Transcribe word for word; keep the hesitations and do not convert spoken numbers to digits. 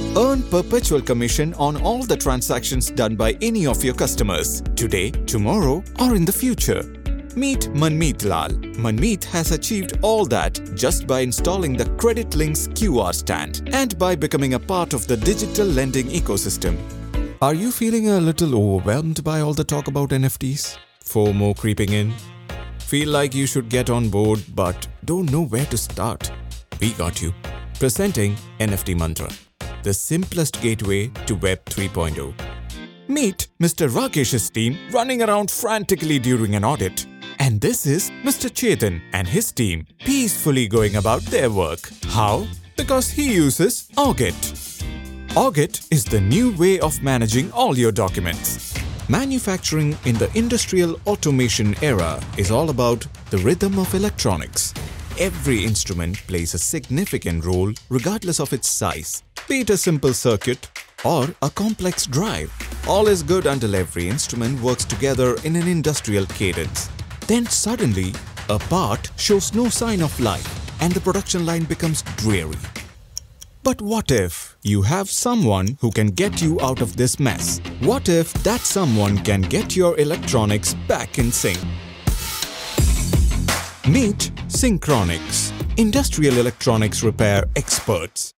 Earn perpetual commission on all the transactions done by any of your customers, today, tomorrow, or in the future. Meet Manmeet Lal. Manmeet has achieved all that just by installing the Credit Links Q R stand and by becoming a part of the digital lending ecosystem. Are you feeling a little overwhelmed by all the talk about N F Ts? FOMO creeping in? Feel like you should get on board but don't know where to start? We got you. Presenting N F T Mantra, the simplest gateway to Web three point oh. Meet Mister Rakesh's team running around frantically during an audit. And this is Mister Chetan and his team peacefully going about their work. How? Because he uses Auget. Auget is the new way of managing all your documents. Manufacturing in the industrial automation era is all about the rhythm of electronics. Every instrument plays a significant role regardless of its size, be it a simple circuit or a complex drive. All is good until every instrument works together in an industrial cadence. Then suddenly, a part shows no sign of life and the production line becomes dreary. But what if you have someone who can get you out of this mess? What if that someone can get your electronics back in sync? Meet Synchronix, industrial electronics repair experts.